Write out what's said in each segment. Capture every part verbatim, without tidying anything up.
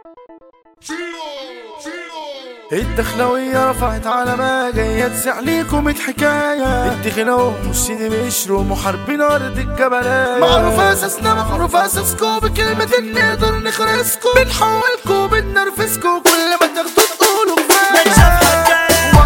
الدخلوية رفعت علامة جاية تسع ليكم حكاية. الدخلو مش سيدي بيشروا محاربين أرض الجبلات، معروف أساسنا معروف أساسكو بكلمة نقدر نخرسكو، بنحولكو بنرفسكو كل ما تاخدوا تقولوا كفاية.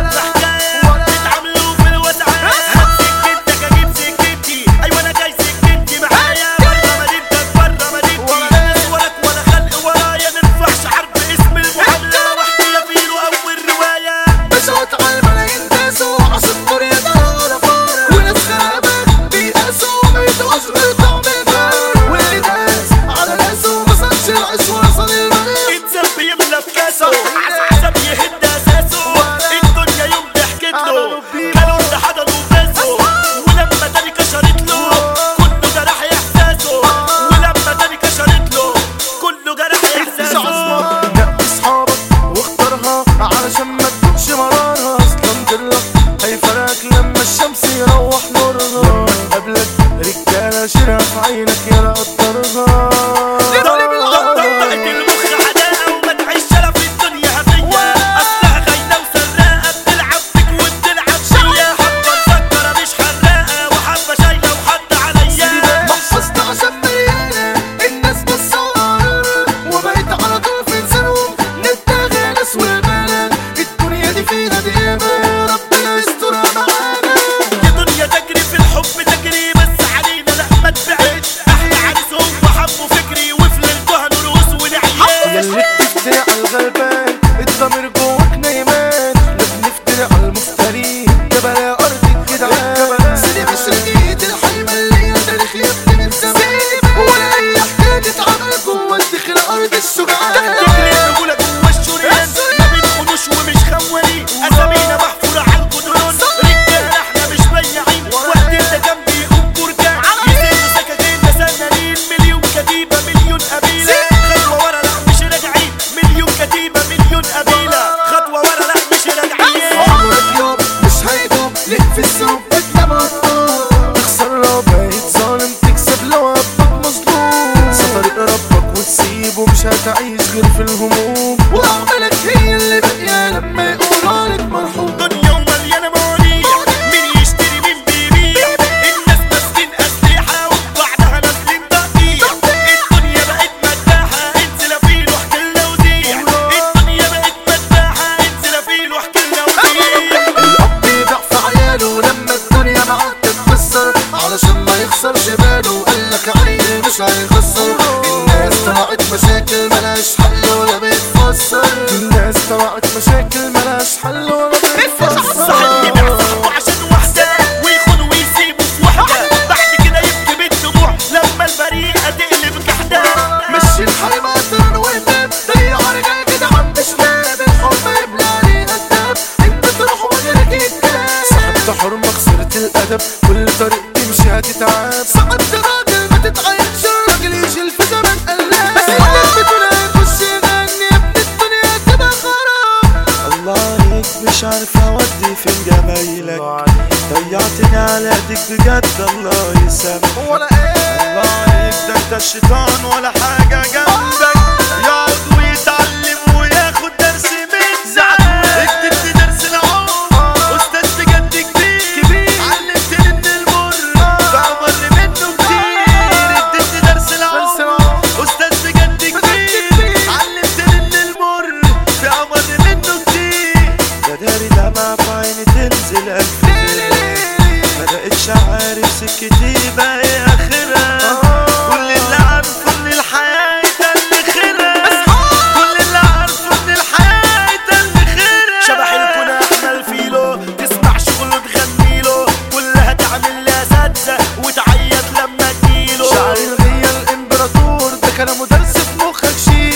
شيرها في عينك يا قدرها ضرب الغطا طلعت المخ عداء وما تعيش شرف الدنيا هفية، أصلها خاينة وسراقة بتلعب فيك وبتلعب فيا، حبة مسكرة مش حراقة وحبة شايلة وحد عليا. محفظتي عشان مليانة الناس بتصور وبقيت على طول في لسانهم نتاغي ناس والبلد، الدنيا دي فيها دقيقة ربنا يسترها معانا. يا دنيا تجري في الحب تجري بس علينا لا ما تبعدش، احلى عريس هو حبه فكري وفي ليلته هنرقص ونعيش. ياللي بتفتري على الغلبان الضمير جواك نايمان، لا بنفتري على المفتري ده بلا أرض الجدعان. سيدي مش رجيت الحلمة اللي هي تاريخ يا ابني من زمان، ولا أي حكاية تتعمل جوا الدخل أرض الشجعان. تجري الرجولة جوا الشريان ما بنخونوش ومش خوالين، أسامينا محفورة على الجدران، رجالة احنا مش بياعين، وقت انت جنبي يقوم بركان يسيبوا سكاكين سنانين، مليون كتيبة مليون قبيلة خطوة ورا لا مش راجعين، مليون كتيبة مليون قبيلة خطوة ورا لا مش راجعين. عمرك يوم مش هيدوم ليك في السوق بتنام تخسر لو بقيت ظالم تكسب لو ربك مظلوم، طريق ربك وتسيبه مش هتعيش غير في الهموم، وأعمالك هي اللي باقية لما يقولوا لك مرحوم. دنيا ومليانة مواضيع مين يشتري مين بيبيع، الناس ماسكين أسلحة وبعدها نازلين تقطيع، الدنيا بقت مداحة انزل افيل واحكيلنا وزيع، الدنيا بقت مداحة انزل افيل واحكيلنا وزيع. الأب يبيع في عياله لما الدنيا معاه تتكسر علشان ما يخسرش باله، قالك عيل مش هيخسر. الناس طلعت مشاكل ملهاش حل ولا بتفسر، الناس طلعت مشاكل ملهاش حل ولا بتفسر. صاحب يبيع صاحبه عشان واحدة ويخون ويسيبه في وحدة، بعد كده يبكي بالدموع لما البريئة تقلب كحدة. مشي الحال مقدر وهتاب ضيع رجال كده عم تشناب، الحب يبلى عليها الداب انت تروح وغيرك يتكلم. صاحبت حرمة خسرت الأدب كل طريق تمشي هتتعب، سقطت راجل ما تتعينش الراجل يشيل في زمن قلاب، بس الناس بتقول هيخش يغني يا ابن الدنيا تبقى خراب. الله عليك مش عارف اودي فين جمايلك، ضيعتني على ايديك بجد الله يسامحك. ولا ايه الله عليك ده انت الشيطان ولا حاجة جنبك، يقعد ويتعلم وياخد درس من زعلك، اديتني درس العمر استاذ بجد كبير، علمتني ان المر بعمر منه كتير، اديتني درس العمر استاذ بجد كبير، علمتني ان المر بعمر منه كتير. ده داري دمعة في عيني تنزل ألف ليلة، ما بقتش عارف سكتي بقى ايه اخرها، كل اللي عارفه ان الحياة ده اللي خيرها، كل اللي عارفه ان الحياة ده اللي خيرها. شبح الكنا احمل فيلو تسمع شغله تغنيله، كلها تعمل لها سادسة وتعيط لما تجيله. شعر الغية الامبراطور ده كلامه درس في مخك شيل.